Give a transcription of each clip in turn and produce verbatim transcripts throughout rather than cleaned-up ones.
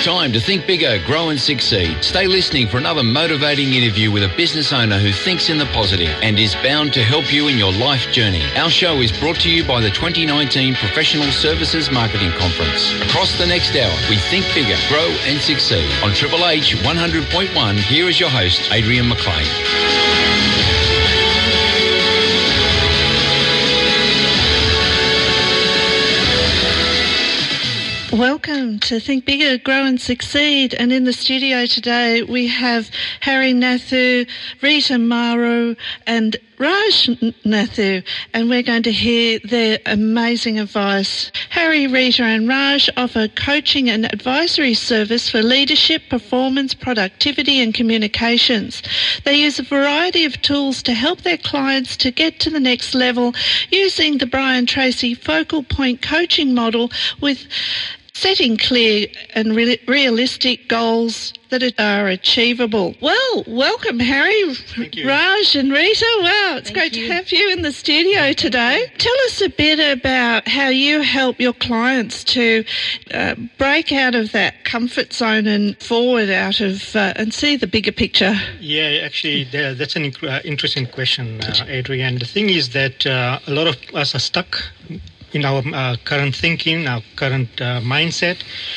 It's time to think bigger, grow and succeed. Stay listening for another motivating interview with a business owner who thinks in the positive and is bound to help you in your life journey. Our show is brought to you by the twenty nineteen Professional Services Marketing Conference. Across the next hour, we think bigger, grow and succeed. On Triple H one hundred point one, here is your host, Adrian McLean. Welcome to Think Bigger, Grow and Succeed. And in the studio today we have Harry Nathu, Rita Maru and Raj Nathu, and we're going to hear their amazing advice. Harry, Rita and Raj offer coaching and advisory service for leadership, performance, productivity and communications. They use a variety of tools to help their clients to get to the next level using the Brian Tracy focal point coaching model with setting clear and re- realistic goals that are achievable. Well, welcome, Harry, Raj and Rita. Wow, it's Thank great you. to have you in the studio today. Tell us a bit about how you help your clients to uh, break out of that comfort zone and forward out of uh, and see the bigger picture. Yeah, actually, there, that's an inc- uh, interesting question, uh, Adrian. The thing is that uh, a lot of us are stuck in our uh, current thinking, our current uh, mindset.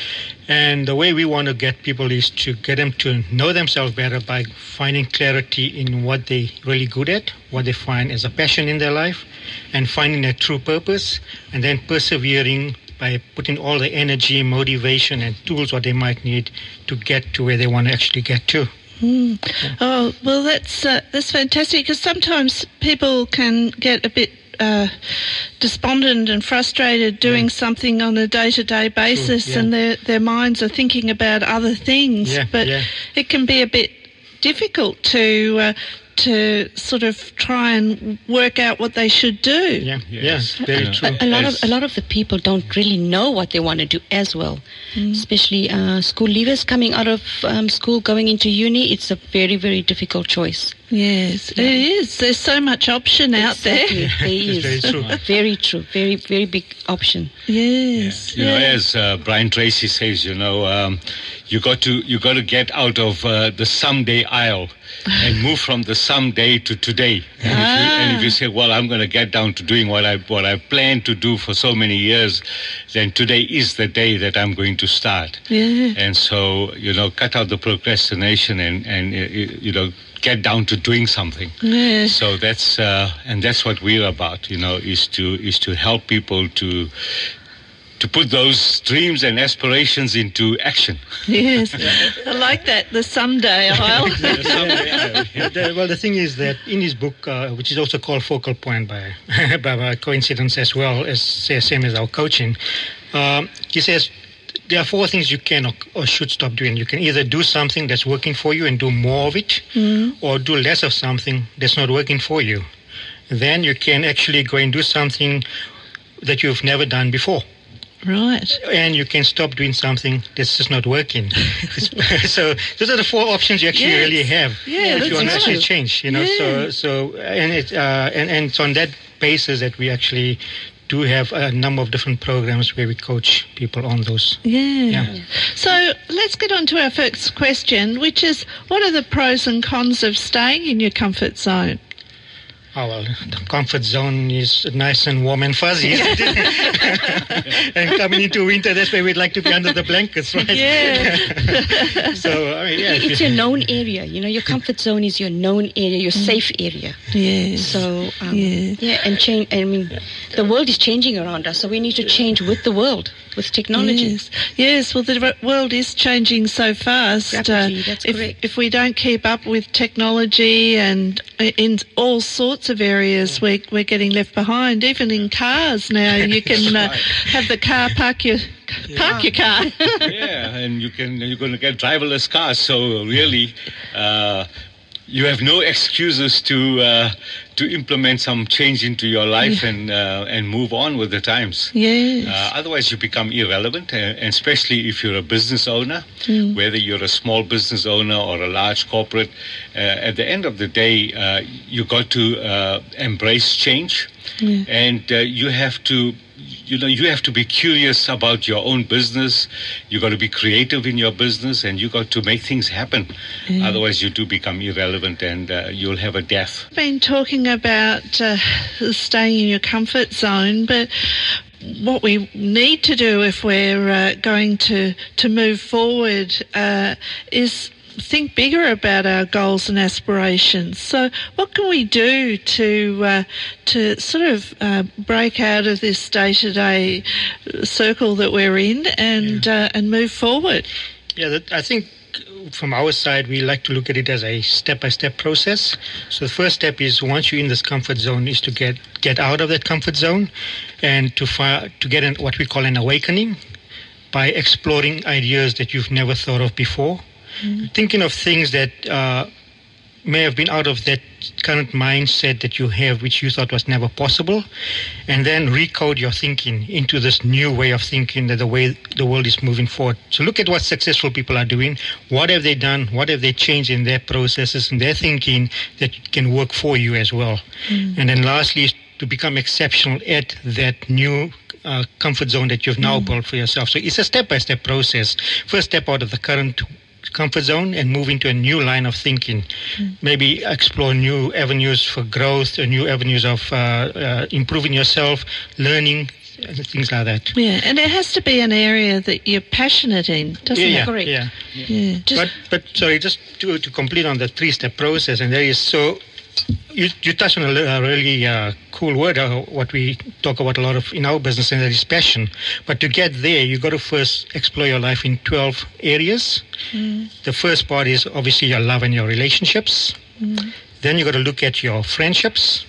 And the way we want to get people is to get them to know themselves better by finding clarity in what they're really good at, what they find as a passion in their life, and finding their true purpose, and then persevering by putting all the energy, motivation, and tools what they might need to get to where they want to actually get to. Mm. Oh, well, that's uh, that's fantastic, because sometimes people can get a bit uh, despondent and frustrated doing yeah. something on a day-to-day basis, yeah. and their their minds are thinking about other things. Yeah, but yeah. it can be a bit difficult to uh, to sort of try and work out what they should do. Yeah, yes. yeah, very yeah. true. A, a lot of a lot of the people don't really know what they want to do as well, mm. especially uh, school leavers coming out of um, school, going into uni. It's a very, very difficult choice. Yes, yeah. It is. There's so much option exactly. out there. There is. Very true. Very true. Very, very big option. Yes. Yeah. You yeah. know, as uh, Brian Tracy says, you know, um, you got to you got to get out of uh, the someday aisle and move from the someday to today. And, ah. if you, and if you say, well, I'm going to get down to doing what I what I planned to do for so many years, then today is the day that I'm going to start. Yeah. And so, you know, cut out the procrastination and and uh, you know. get down to doing something. Yeah. So that's uh, and that's what we're about, you know, is to is to help people to to put those dreams and aspirations into action. Yes, I like that, the someday aisle. Yeah, the, well, the thing is that in his book, uh, which is also called Focal Point by by, by coincidence as well as same as our coaching, um, he says there are four things you can or, or should stop doing. You can either do something that's working for you and do more of it, mm. or do less of something that's not working for you. Then you can actually go and do something that you've never done before. Right. And you can stop doing something that's just not working. So those are the four options you actually yes. really have yeah, if you want to actually right. change. You know, yeah. so so and it uh, and and it's on that basis that we actually do have a number of different programs where we coach people on those. Yeah. Yeah. So let's get on to our first question, which is, what are the pros and cons of staying in your comfort zone? Oh, well, the comfort zone is nice and warm and fuzzy. And coming into winter, that's where we'd like to be under the blankets, right? Yeah. So, I mean, yeah. It's your known area. You know, your comfort zone is your known area, your safe area. Yes. So, um, Yeah. yeah, and change. I mean, the world is changing around us, so we need to change with the world, with technology. Yes, yes. Well, the r- world is changing so fast. Rapidly, that's if, correct. if we don't keep up with technology and i- in all sorts of areas, we, we're getting left behind. Even in cars now, you can uh, have the car park your park your car. Yeah, and you can you're going to get driverless cars. So really, uh, you have no excuses to uh, to implement some change into your life Yeah. and uh, and move on with the times. Yes. Uh, otherwise, you become irrelevant, uh, and especially if you're a business owner, Mm. whether you're a small business owner or a large corporate. Uh, at the end of the day, uh, you got to uh, embrace change, Yeah. and uh, you have to you know, you have to be curious about your own business. You got to be creative in your business, and you got to make things happen. Yeah. Otherwise, you do become irrelevant, and uh, you'll have a death. Been talking about uh, staying in your comfort zone, but what we need to do if we're uh, going to to move forward uh, is think bigger about our goals and aspirations. So what can we do to uh, to sort of uh, break out of this day-to-day circle that we're in and uh, and move forward? Yeah, that, I think from our side, we like to look at it as a step-by-step process. So the first step is, once you're in this comfort zone, is to get get out of that comfort zone and to fi- to get an, what we call an awakening by exploring ideas that you've never thought of before. Mm-hmm. Thinking of things that uh, may have been out of that current mindset that you have, which you thought was never possible, and then recode your thinking into this new way of thinking, that the way the world is moving forward. So look at what successful people are doing. What have they done? What have they changed in their processes and their thinking that can work for you as well? Mm. And then lastly, to become exceptional at that new uh, comfort zone that you've now mm. built for yourself. So it's a step-by-step process. First step out of the current comfort zone and move into a new line of thinking. Mm. Maybe explore new avenues for growth, or new avenues of uh, uh, improving yourself, learning, things like that. Yeah, and it has to be an area that you're passionate in, doesn't yeah, it? Correct. Yeah, yeah. yeah. Just but, but sorry, just to, to complete on the three-step process, and there is so you you touched on a, a really uh, cool word, uh, what we talk about a lot of in our business, and that is passion. But to get there, you got to first explore your life in twelve areas. Mm. The first part is obviously your love and your relationships. Mm. Then you got to look at your friendships,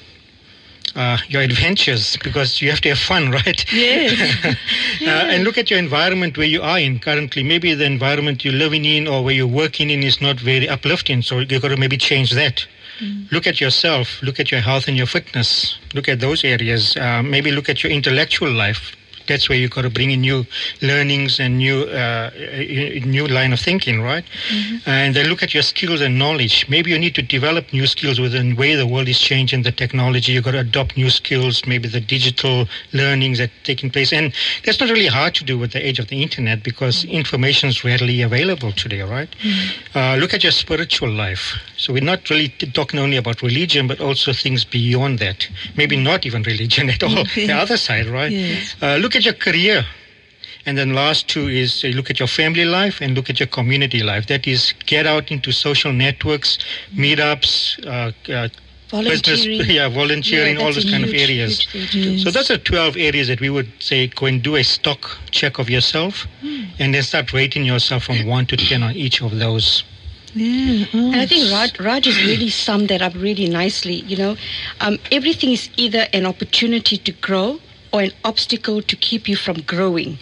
uh, your adventures, because you have to have fun, right? Yes. uh, yeah. And look at your environment where you are in currently. Maybe the environment you're living in or where you're working in is not very uplifting, so you got to maybe change that. Mm. Look at yourself, look at your health and your fitness, look at those areas. Uh, maybe look at your intellectual life. That's where you've got to bring in new learnings and new uh, new line of thinking, right? Mm-hmm. And then look at your skills and knowledge. Maybe you need to develop new skills within the way the world is changing, the technology. You've got to adopt new skills, maybe the digital learnings that are taking place. And that's not really hard to do with the age of the internet, because mm-hmm. information is readily available today, right? Mm-hmm. Uh, look at your spiritual life. So we're not really talking only about religion, but also things beyond that. Maybe not even religion at all. The other side, right? Yes. Uh, look at your career. And then last two is uh, look at your family life and look at your community life. That is, get out into social networks, meetups, uh, uh, volunteering. business, yeah, volunteering, Yeah, all that's those a kind of huge, areas. huge thing to do. So those are twelve areas that we would say go and do a stock check of yourself, mm. and then start rating yourself from one to ten on each of those. Yeah. Oh. And I think Raj, Raj has really summed that up really nicely. You know, um, everything is either an opportunity to grow or an obstacle to keep you from growing.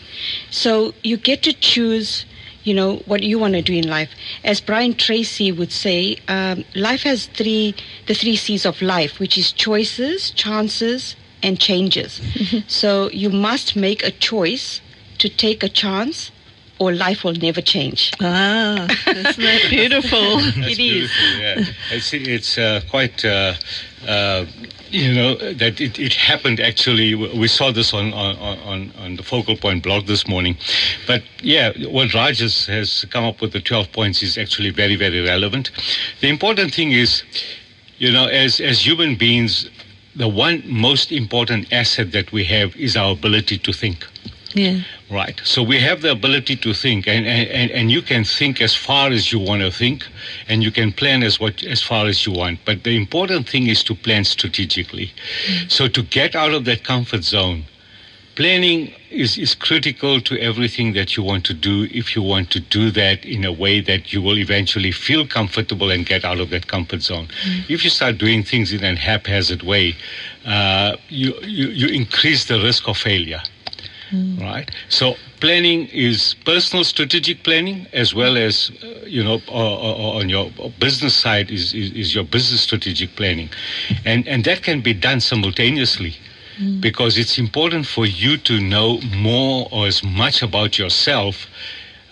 So you get to choose, you know, what you want to do in life. As Brian Tracy would say, um, life has three, the three C's of life, which is choices, chances, and changes. So you must make a choice to take a chance, or life will never change. Ah, isn't that beautiful? That's It is. beautiful, yeah. It's, it's uh, quite, uh, uh, you know, that it, it happened actually. We saw this on, on, on, on the Focal Point blog this morning. But yeah, what Raj has, has come up with, the twelve points, is actually very, very relevant. The important thing is, you know, as, as human beings, the one most important asset that we have is our ability to think. Yeah. Right. So we have the ability to think, and, and, and you can think as far as you want to think, and you can plan as what as far as you want. But the important thing is to plan strategically. Mm. So to get out of that comfort zone, planning is, is critical to everything that you want to do, if you want to do that in a way that you will eventually feel comfortable and get out of that comfort zone. Mm. If you start doing things in a haphazard way, uh, you, you, you increase the risk of failure. Mm. Right. So planning is personal strategic planning, as well as, uh, you know, uh, uh, on your business side is, is, is your business strategic planning. And, and that can be done simultaneously, mm. because it's important for you to know more or as much about yourself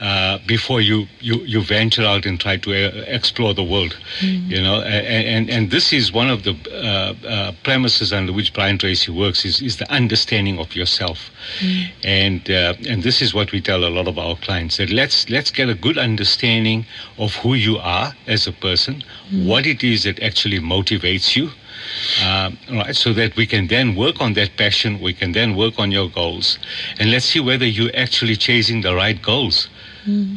uh, before you, you, you venture out and try to uh, explore the world. Mm. You know, and, and, and this is one of the uh, uh, premises under which Brian Tracy works, is, is the understanding of yourself. Mm. And uh, and this is what we tell a lot of our clients, that let's let's get a good understanding of who you are as a person, mm. what it is that actually motivates you. Um, right, so that we can then work on that passion, we can then work on your goals, and let's see whether you're actually chasing the right goals. Mm.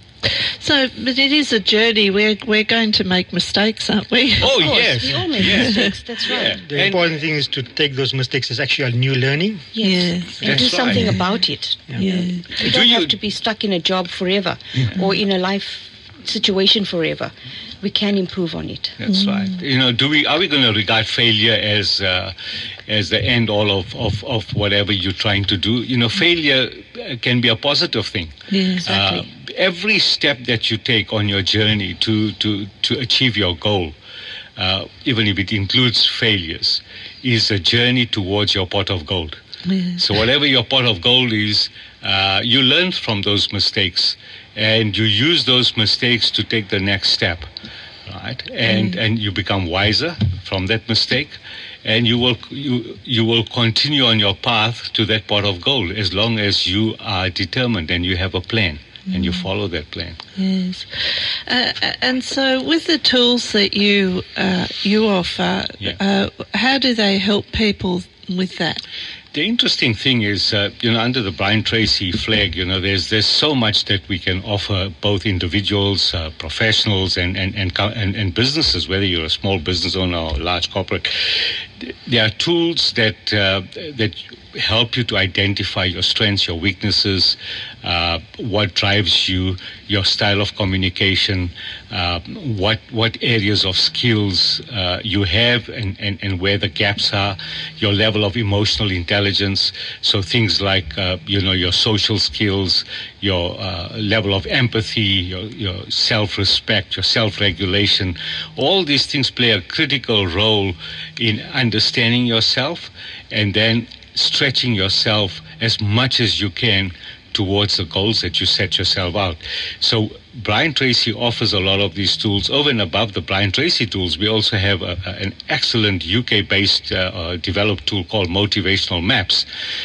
So, but it is a journey. We're we're going to make mistakes, aren't we? Oh, yes. We all make yes. mistakes, that's right. The And important thing is to take those mistakes as actually a new learning. Yes. And That's do something right. about it. Yeah. Yeah. You Do don't you- have to be stuck in a job forever or in a life situation forever. We can improve on it. That's right. You know, do we are we going to regard failure as uh, as the end all of, of, of whatever you're trying to do? You know, failure uh, can be a positive thing. Yeah. Exactly. Uh, every step that you take on your journey to to, to achieve your goal, uh, even if it includes failures, is a journey towards your pot of gold. Yeah. So whatever your pot of gold is, uh, you learn from those mistakes, and you use those mistakes to take the next step, right? And Mm. and you become wiser from that mistake, and you will you you will continue on your path to that pot of gold as long as you are determined and you have a plan and you follow that plan. Yes. Uh, and so with the tools that you uh, you offer, Yeah. uh, how do they help people with that? The interesting thing is, uh, you know, under the Brian Tracy flag, you know, there's there's so much that we can offer both individuals, uh, professionals, and and, and co- and and businesses, whether you're a small business owner or a large corporate. There are tools that uh, that help you to identify your strengths, your weaknesses, uh, what drives you, your style of communication, uh, what what areas of skills uh, you have, and, and, and where the gaps are, your level of emotional intelligence. So things like uh, you know your social skills, your uh, level of empathy, your, your self-respect, your self-regulation. All these things play a critical role in understanding yourself and then stretching yourself as much as you can towards the goals that you set yourself out. So Brian Tracy offers a lot of these tools. Over and above the Brian Tracy tools, we also have a, a, an excellent U K-based uh, uh, developed tool called Motivational Maps.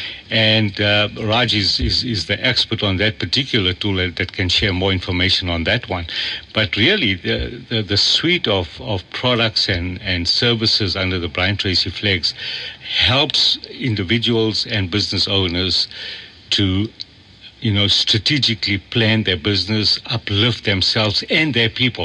And uh, Raj is, is, is the expert on that particular tool that, that can share more information on that one. But really, the, the, the suite of, of products and, and services under the Brian Tracy flags helps individuals and business owners to, you know, strategically plan their business, uplift themselves and their people.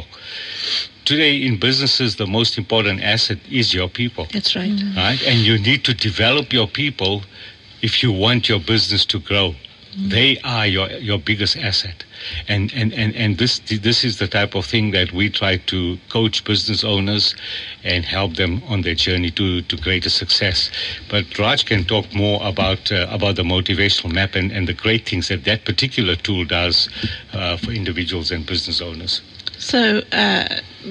Today in businesses, the most important asset is your people. That's right. Right? And you need to develop your people if you want your business to grow. Mm. They are your your biggest asset. And and, and, and this this is the type of thing that we try to coach business owners and help them on their journey to, to greater success. But Raj can talk more about uh, about the motivational map and, and the great things that that particular tool does uh, for individuals and business owners. So uh,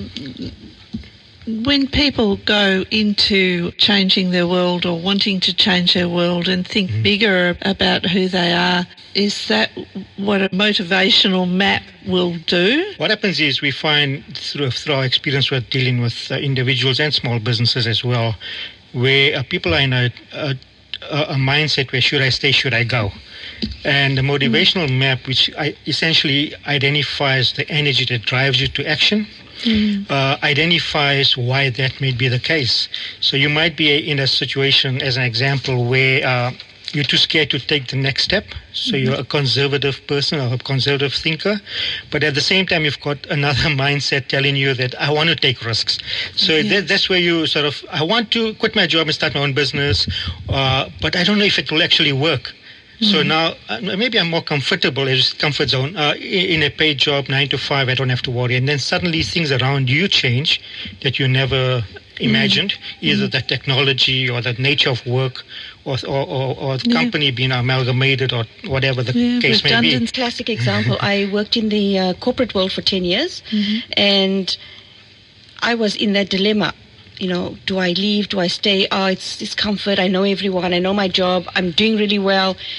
when people go into changing their world or wanting to change their world and think mm-hmm. bigger about who they are, is that what a motivational map will do? What happens is we find through, through our experience with dealing with uh, individuals and small businesses as well, where uh, people are in a, a, a mindset where should I stay, should I go? And the motivational mm. map, which I essentially identifies the energy that drives you to action, mm. uh, identifies why that may be the case. So you might be in a situation, as an example, where uh, you're too scared to take the next step. So mm-hmm. you're a conservative person or a conservative thinker. But at the same time, you've got another mindset telling you that I want to take risks. So yes. that, that's where you sort of, I want to quit my job and start my own business, uh, but I don't know if it will actually work. So mm-hmm. now, uh, maybe I'm more comfortable as comfort zone uh, in a paid job, nine to five. I don't have to worry. And then suddenly things around you change that you never imagined, mm-hmm. either the technology or the nature of work, or or, or, or the yeah. company being amalgamated, or whatever the yeah, case may be. Classic example. I worked in the uh, corporate world for ten years, mm-hmm. and I was in that dilemma. You know, do I leave? Do I stay? Oh, it's, it's comfort. I know everyone. I know my job. I'm doing really well.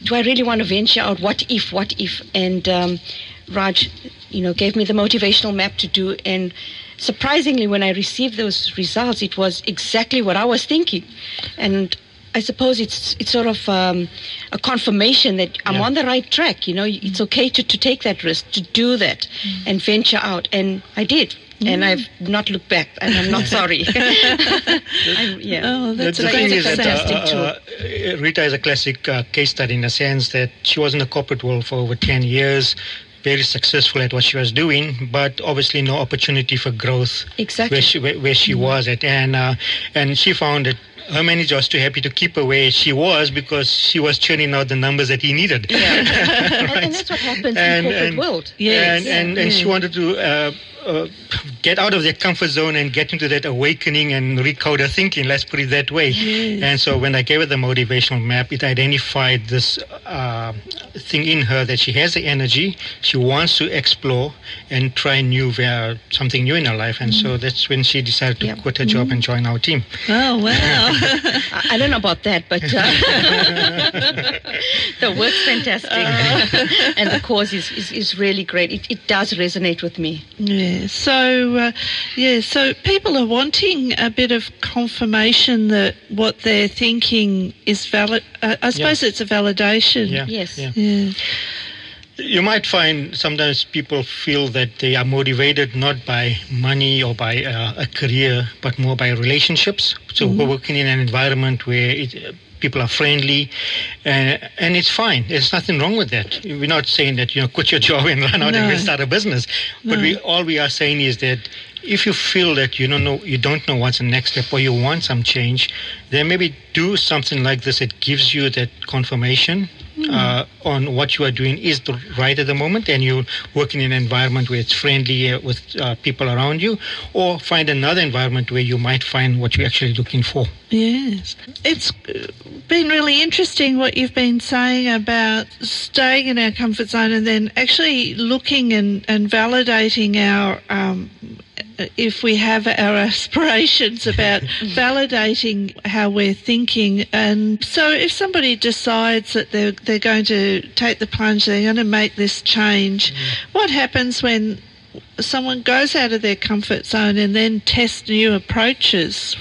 do I really want to venture out? What if, what if? And um, Raj, you know, gave me the motivational map to do. And surprisingly, when I received those results, it was exactly what I was thinking. And I suppose it's it's sort of um, a confirmation that I'm Yeah. on the right track. You know, it's okay to, to take that risk, to do that, mm. and venture out. And I did. Mm. And I've not looked back, and I'm not sorry. I'm, yeah. Oh, that's the a thing great is that fantastic uh, uh, Rita is a classic uh, case study in the sense that she was in the corporate world for over ten years, very successful at what she was doing, but obviously no opportunity for growth Exactly. where she, where, where she mm. was at. And, uh, and she found that her manager was too happy to keep her where she was because she was churning out the numbers that he needed. Yeah. Right? and, and that's what happens And- in the corporate and- world. Yes. And, and, and she wanted to uh, uh, get out of their comfort zone and get into that awakening and recode her thinking, let's put it that way. Yes. And so when I gave her the motivational map, it identified this uh, thing in her that she has the energy, she wants to explore and try new, uh, something new in her life. And so that's when she decided to Yep. quit her job and join our team. Oh, wow. I, I don't know about that, but uh, the work's fantastic. and the cause is, is, is really great. It, it does resonate with me. Yeah. So, uh, yeah. So people are wanting a bit of confirmation that what they're thinking is valid. Uh, I suppose it's a validation. Yeah. Yes. Yeah. Yeah. You might find sometimes people feel that they are motivated not by money or by uh, a career, but more by relationships. So we're working in an environment where it, uh, people are friendly, uh, and it's fine. There's nothing wrong with that. We're not saying that, you know, quit your job and run out No. and go start a business. But No. we all we are saying is that if you feel that you don't know, you don't know what's the next step, or you want some change, then maybe do something like this. It gives you that confirmation uh, on what you are doing is the right at the moment, and you're working in an environment where it's friendly uh, with uh, people around you, or find another environment where you might find what you're actually looking for. Yes. It's been really interesting what you've been saying about staying in our comfort zone and then actually looking and, and validating our, um, if we have our aspirations, about validating how we're thinking. And so if somebody decides that they're, they're going to take the plunge, they're going to make this change, what happens when someone goes out of their comfort zone and then tests new approaches?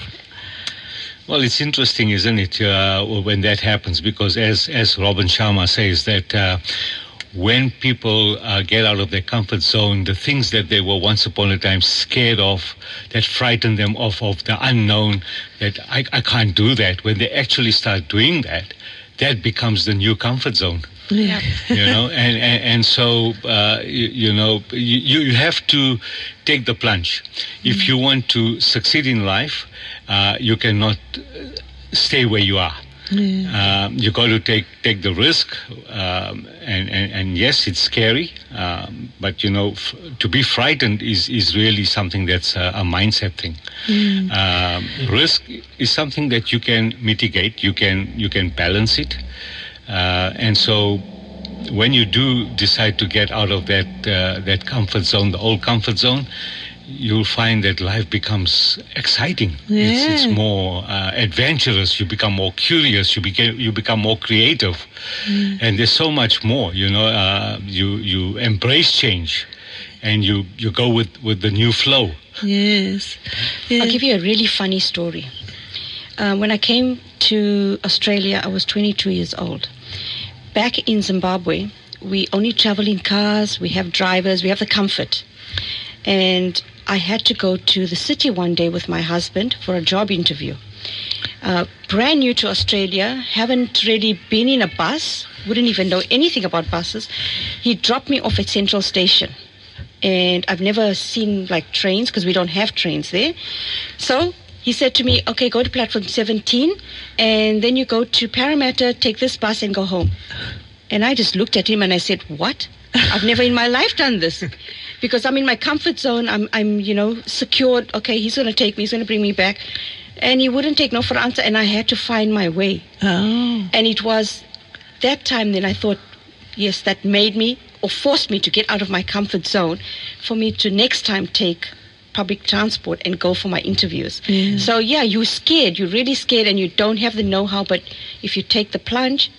Well, it's interesting, isn't it, uh, when that happens? Because as as Robin Sharma says, that uh, when people uh, get out of their comfort zone, the things that they were once upon a time scared of, that frightened them off of the unknown, that I, I can't do that, when they actually start doing that, that becomes the new comfort zone. Yeah. You know, and, and, and so, uh, you, you know, you, you have to take the plunge. If you want to succeed in life, uh, you cannot stay where you are. Yeah. Um, you got to take take the risk, um, and, and and yes, it's scary, um, but you know, f- to be frightened is is really something that's a, a mindset thing. Mm. Um, risk is something that you can mitigate, you can you can balance it, uh, and so when you do decide to get out of that uh, that comfort zone, the old comfort zone, you'll find that life becomes exciting. Yeah. It's, it's more uh, adventurous. You become more curious. You became you become more creative, Mm. and there's so much more. You know, uh, you you embrace change, and you, you go with, with the new flow. Yes. Yeah. I'll give you a really funny story. Uh, when I came to Australia, I was twenty-two years old. Back in Zimbabwe, we only travel in cars. We have drivers. We have the comfort. And I had to go to the city one day with my husband for a job interview. Uh, brand new to Australia, haven't really been in a bus, wouldn't even know anything about buses. He dropped me off at Central Station. And I've never seen like trains because we don't have trains there. So he said to me, okay, go to platform seventeen and then you go to Parramatta, take this bus and go home. And I just looked at him and I said, what? I've never in my life done this. Because I'm in my comfort zone. I'm, I'm, you know, secured. Okay, he's going to take me. He's going to bring me back. And he wouldn't take no for an answer. And I had to find my way. Oh. And it was that time then I thought, yes, that made me or forced me to get out of my comfort zone for me to next time take public transport and go for my interviews. Yeah. So, yeah, you're scared. You're really scared and you don't have the know-how. But if you take the plunge,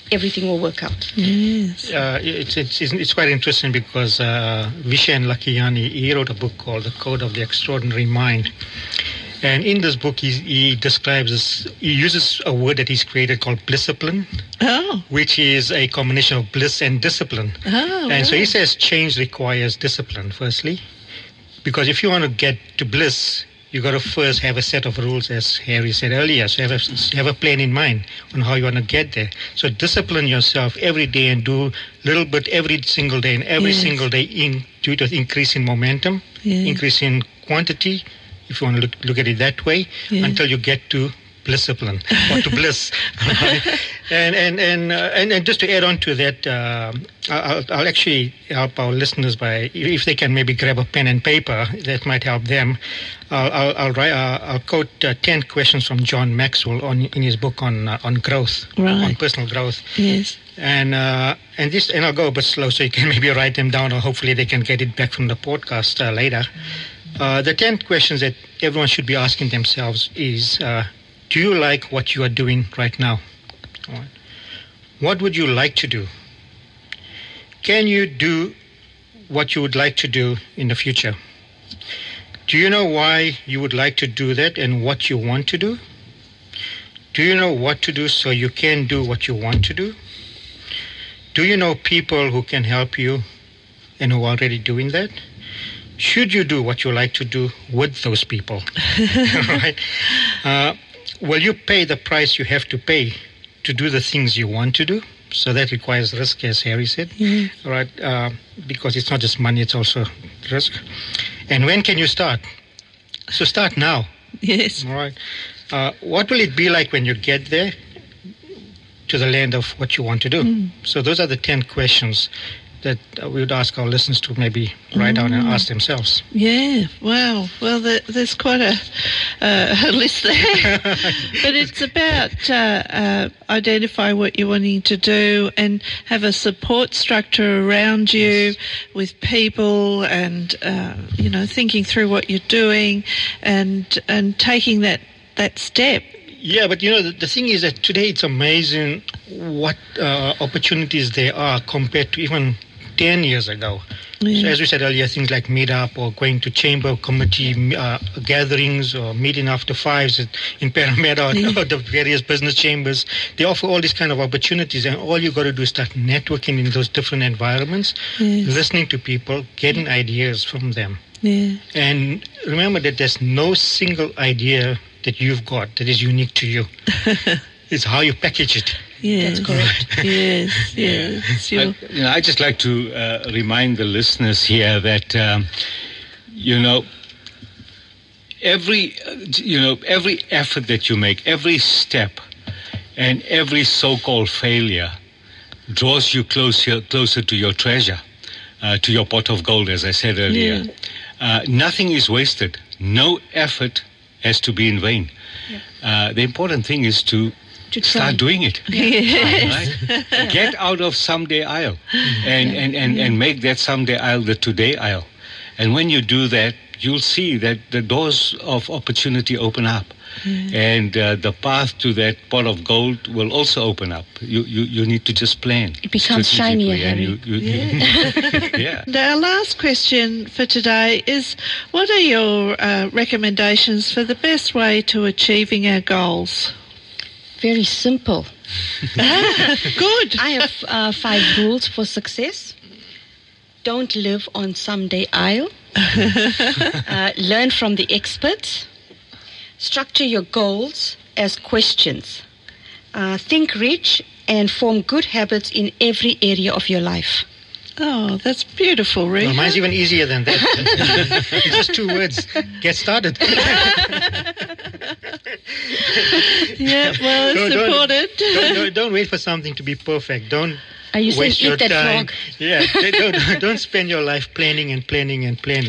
everything will work out. Yes. Uh, it's, it's it's quite interesting because uh, Vishen Lakhiani, he wrote a book called The Code of the Extraordinary Mind. And in this book, he, he describes this, he uses a word that he's created called blisscipline, Oh. which is a combination of bliss and discipline. Oh, and so he right. says change requires discipline, firstly. Because if you want to get to bliss, you got to first have a set of rules, as Harry said earlier. So have a, have a plan in mind on how you want to get there. So discipline yourself every day and do a little bit every single day. And every Yes. single day, in, due to increase in momentum, Yeah. increase in quantity, if you want to look, look at it that way, Yeah. until you get to blisscipline or to bliss. Right? And and and, uh, and and just to add on to that, uh, I'll, I'll actually help our listeners by, if they can maybe grab a pen and paper, that might help them. I'll I'll, I'll, write, uh, I'll quote uh, ten questions from John Maxwell on in his book on uh, on growth, Right. on personal growth. Yes. And uh, and this and I'll go a bit slow so you can maybe write them down, or hopefully they can get it back from the podcast uh, later. Uh, the ten questions that everyone should be asking themselves is, uh, do you like what you are doing right now? All right. What would you like to do? Can you do what you would like to do in the future? Do you know why you would like to do that and what you want to do? Do you know what to do so you can do what you want to do? Do you know people who can help you and who are already doing that? Should you do what you like to do with those people? Right? Uh, will you pay the price you have to pay to do the things you want to do? So that requires risk, as Harry said. Mm-hmm. Right? Uh, because it's not just money, it's also risk. And when can you start? So start now. Yes. All right. Uh, what will it be like when you get there to the land of what you want to do? Mm. So those are the ten questions that uh, we would ask our listeners to maybe write down and ask themselves. Yeah, wow. Well, there, there's quite a, uh, a list there. But it's about uh, uh, identify what you're wanting to do and have a support structure around you Yes. with people and, uh, you know, thinking through what you're doing and and taking that, that step. Yeah, but you know, the, the thing is that today it's amazing what uh, opportunities there are compared to even ten years ago. Yeah. So as we said earlier, things like Meetup or going to chamber committee uh, gatherings or meeting after fives at, in Parramatta or, Yeah. or the various business chambers, they offer all these kind of opportunities, and all you got to do is start networking in those different environments, Yes. listening to people, getting ideas from them. Yeah. And remember that there's no single idea that you've got that is unique to you. It's how you package it. Yes. That's correct. Yes, yes. I, You're- you know, I just like to uh, remind the listeners here that um, you know every uh, you know every effort that you make, every step, and every so-called failure draws you closer closer to your treasure, uh, to your pot of gold, as I said earlier. Yeah. Uh, nothing is wasted. No effort has to be in vain. Uh, the important thing is to To try. start doing it. Right? Get out of someday aisle and, and, and, and make that someday aisle the today aisle. And when you do that, you'll see that the doors of opportunity open up. And uh, the path to that pot of gold will also open up. You you, you need to just plan. It becomes strategically, shinier, and Harry. you, you, you- yeah. And our last question for today is, what are your uh, recommendations for the best way to achieving our goals? Very simple. Good. I have uh, five rules for success. Don't live on someday aisle. uh, learn from the experts. Structure your goals as questions. Uh, think rich and form good habits in every area of your life. Oh, that's beautiful, Rita. Well, mine's even easier than that. It's just two words. Get started. Yeah, well, it's Don't- don't- important. don't, don't, don't wait for something to be perfect. Don't Are you saying waste your eat that time. frog? Yeah, don't, don't spend your life planning and planning and planning.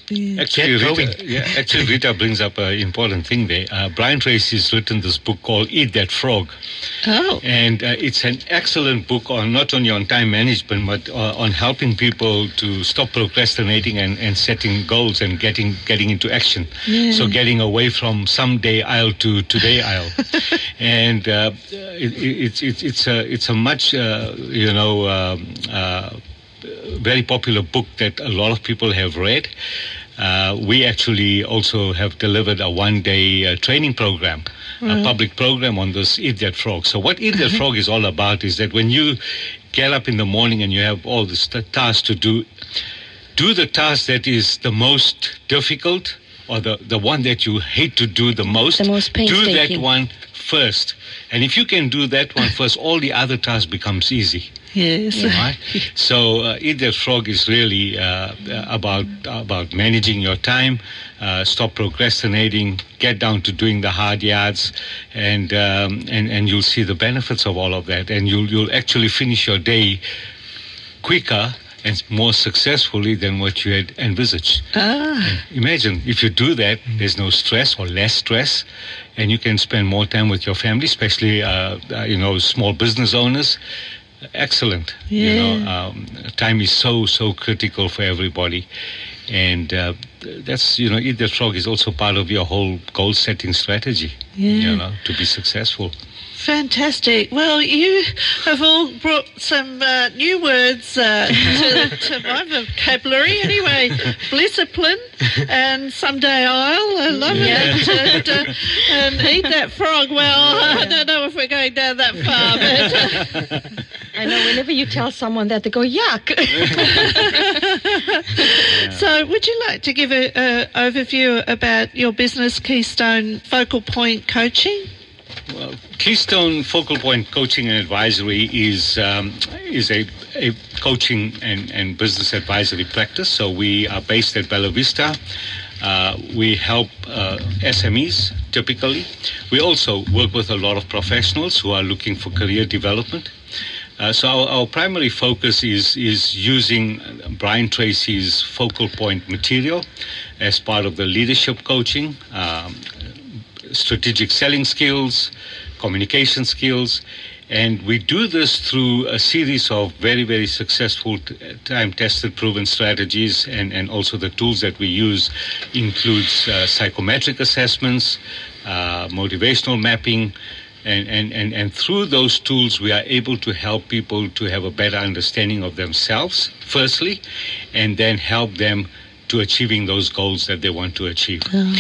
Actually, Get Rita, going. yeah, actually, Rita brings up an important thing there. Uh, Brian Tracy's written this book called Eat That Frog. Oh. And uh, it's an excellent book on not only on time management, but uh, on helping people to stop procrastinating and, and setting goals and getting getting into action. Yeah. So getting away from someday I'll to today I'll. And uh, it, it, it's it's it's a it's a much uh, you know um, uh, very popular book that a lot of people have read. Uh, we actually also have delivered a one-day uh, training program, Right. a public program on this Eat That Frog. So what Eat That Frog is all about is that when you get up in the morning and you have all this t- tasks to do, do the task that is the most difficult or the, the one that you hate to do the most. The most do that painstaking. one first. And if you can do that one first, all the other tasks becomes easy. Yes. Right? So uh, Eat That Frog is really uh, about about managing your time, uh, stop procrastinating, get down to doing the hard yards, and um, and and you'll see the benefits of all of that, and you'll you'll actually finish your day quicker and more successfully than what you had envisaged. Ah. Imagine if you do that, there's no stress or less stress, and you can spend more time with your family, especially uh, uh, you know small business owners. Excellent. Yeah. You know, um, time is so so critical for everybody, and uh, that's you know, Eat That Frog is also part of your whole goal setting strategy. Yeah. You know, to be successful. Fantastic. Well, you have all brought some uh, new words uh, to, to my vocabulary. Anyway, Blissipline and Someday I'll. I love Yeah. that. And, uh, and Eat That Frog. Well, I don't know if we're going down that far, but... I know whenever you tell someone that, they go, yuck. So would you like to give an overview about your business, Keystone Focal Point Coaching? Well, Keystone Focal Point Coaching and Advisory is um, is a, a coaching and, and business advisory practice. So we are based at Bella Vista. Uh, we help uh, S M Es typically. We also work with a lot of professionals who are looking for career development. Uh, so our, our primary focus is is using Brian Tracy's focal point material as part of the leadership coaching, um, strategic selling skills, communication skills, and we do this through a series of very, very successful t- time-tested, proven strategies, and, and also the tools that we use includes uh, psychometric assessments, uh, motivational mapping, and, and, and, and through those tools we are able to help people to have a better understanding of themselves, firstly, and then help them to achieving those goals that they want to achieve.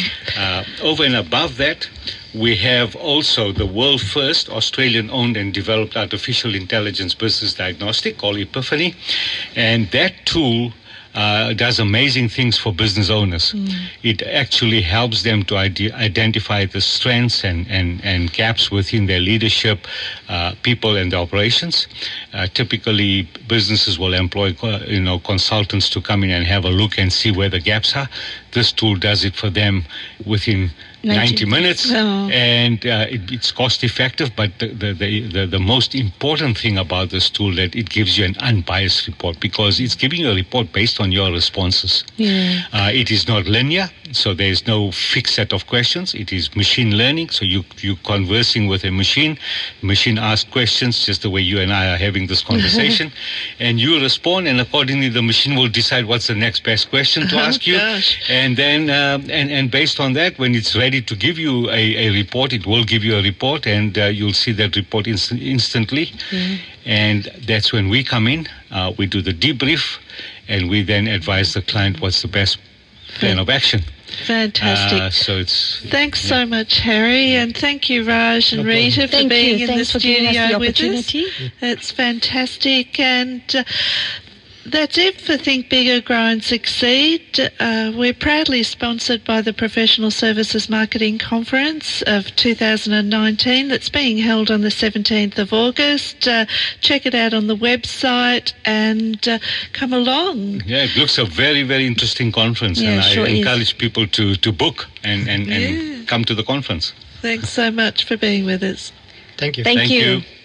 Uh, over and above that, we have also the world first Australian-owned and developed artificial intelligence business diagnostic called Epiphany, and that tool uh, does amazing things for business owners. Mm. It actually helps them to ide- identify the strengths and, and, and gaps within their leadership, uh, people and the operations. Uh, typically, businesses will employ uh, you know consultants to come in and have a look and see where the gaps are. This tool does it for them within ninety minutes, Oh. and uh, it, it's cost effective, but the, the, the, the, the most important thing about this tool that it gives you an unbiased report, because it's giving you a report based on your responses. Yeah. Uh, it is not linear, so there is no fixed set of questions. It is machine learning, so you, you're conversing with a machine. The machine asks questions just the way you and I are having this conversation, and you respond, and accordingly the machine will decide what's the next best question to Oh, ask you. gosh. And then, uh, and, and based on that, when it's ready to give you a, a report, it will give you a report, and uh, you'll see that report inst- instantly. Mm-hmm. And that's when we come in. Uh, we do the debrief, and we then advise the client what's the best plan of action. Fantastic. Uh, so it's Thanks yeah. so much, Harry, and thank you, Raj and No problem. Rita, for Thank being you. in Thanks the for giving us studio the with us. opportunity. It's fantastic, and uh, that's it for Think Bigger, Grow and Succeed. Uh, we're proudly sponsored by the Professional Services Marketing Conference of two thousand nineteen that's being held on the seventeenth of August. Uh, check it out on the website and uh, come along. Yeah, it looks a very, very interesting conference, Yeah, and I sure is. encourage people to, to book and, and, and Yeah. come to the conference. Thanks so much for being with us. Thank you. Thank Thank you. you.